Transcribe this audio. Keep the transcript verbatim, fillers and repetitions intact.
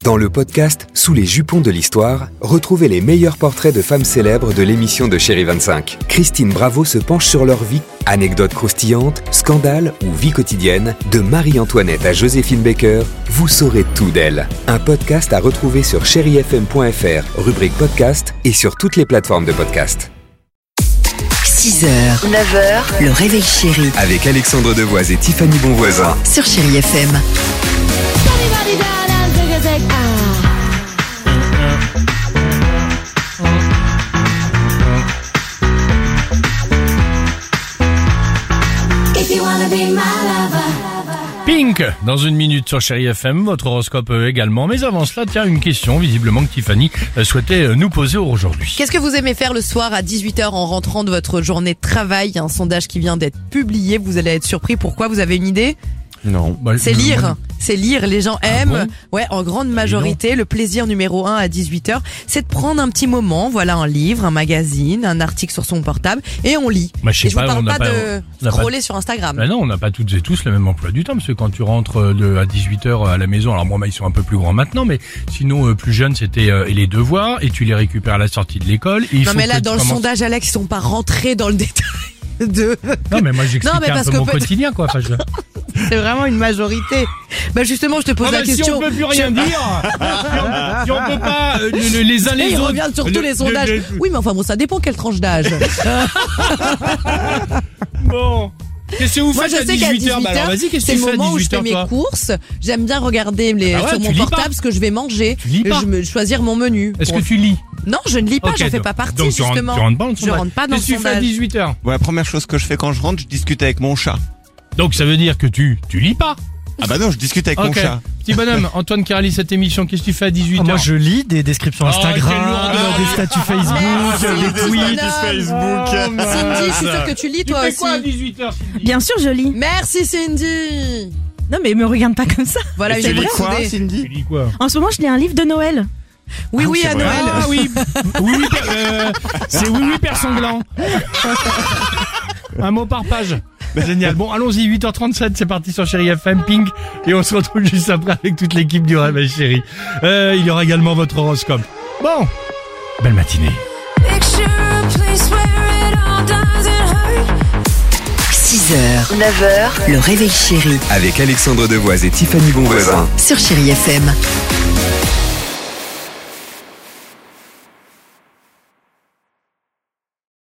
Dans le podcast Sous les jupons de l'histoire, retrouvez les meilleurs portraits de femmes célèbres de l'émission de Chérie vingt-cinq. Christine Bravo se penche sur leur vie, anecdotes croustillantes, scandales ou vie quotidienne. De Marie-Antoinette à Joséphine Baker, vous saurez tout d'elle. Un podcast à retrouver sur chéri f m point f r, rubrique podcast et sur toutes les plateformes de podcast. six heures, neuf heures, le réveil chéri. Avec Alexandre Devoise et Tiffany Bonvoisin. Sur Chéri F M. Pink, dans une minute sur Chéri F M, votre horoscope également. Mais avant cela, tiens, une question visiblement que Tiffany souhaitait nous poser aujourd'hui. Qu'est-ce que vous aimez faire le soir à dix-huit heures en rentrant de votre journée de travail? Il y a un sondage qui vient d'être publié, vous allez être surpris. Pourquoi? Vous avez une idée? Non. Bah, c'est lire. C'est lire. Les gens aiment, ah bon ouais, en grande majorité. Le plaisir numéro un à dix-huit heures, c'est de prendre un petit moment, voilà, un livre, un magazine, un article sur son portable, et on lit. Bah, je sais et je pas, vous parle on pas, pas de on scroller pas... sur Instagram. Bah non, on n'a pas toutes et tous le même emploi du temps, parce que quand tu rentres de, à dix-huit heures à la maison, alors bon, bah, ils sont un peu plus grands maintenant, mais sinon, euh, plus jeunes, c'était euh, les devoirs, et tu les récupères à la sortie de l'école. Et il non, faut mais là, que dans le commences... sondage, Alex, ils sont pas rentrés dans le détail de... Non, mais moi, j'expliquais un peu mon peut... quotidien, quoi. Enfin, je... C'est vraiment une majorité. Bah justement, je te pose ah la bah question. Si on peut plus rien dire, si on peut pas euh, les, les uns les et autres. Il revient sur tous les sondages. Le... Oui, mais enfin bon, ça dépend quelle tranche d'âge. Bon. Qu'est-ce que vous Moi, faites je à sais qu'à dix-huit heures? Bah alors, vas-y, qu'est-ce que tu fais à dix-huit heures? C'est le moment où je fais mes courses. J'aime bien regarder les, ah ouais, sur mon portable ce que je vais manger. Tu lis pas. Et je me choisir mon menu. Est-ce bon. que tu lis? Non, je ne lis pas, okay, j'en fais donc, pas partie donc, tu justement. Rentres, tu rentres pas dans le je rentre pas dans le sondage. Qu'est-ce que tu fais à dix-huit heures? Ouais, la première chose que je fais quand je rentre, je discute avec mon chat. Donc ça veut dire que tu tu lis pas? Ah bah non, je discute avec okay. mon chat. Petit bonhomme, Antoine qui réalise cette émission, qu'est-ce que tu fais à dix-huit heures? ah, Moi je lis des descriptions Instagram, oh, des statuts Facebook, merci, des tweets Facebook. Oh, Cindy, je suis sûre que tu lis toi tu aussi. Tu fais quoi à dix-huit heures, Cindy? Bien sûr, je lis. Merci Cindy. Non mais me regarde pas comme ça. Voilà, tu une lis quoi, idée. Cindy? Tu lis quoi? En ce moment, je lis un livre de Noël. Oui, ah, oui, à vrai. Noël. Ah oui, oui, oui, euh, c'est oui, oui, père sanglant. Un mot par page. Génial. Bon, allons-y, huit heures trente-sept, c'est parti sur Chéri F M, Pink, et on se retrouve juste après avec toute l'équipe du Réveil Chéri. Euh, il y aura également votre horoscope. Bon, belle matinée. six heures, neuf heures, le Réveil Chéri. Avec Alexandre Devoise et Tiffany Bonvoisin. Sur Chéri F M.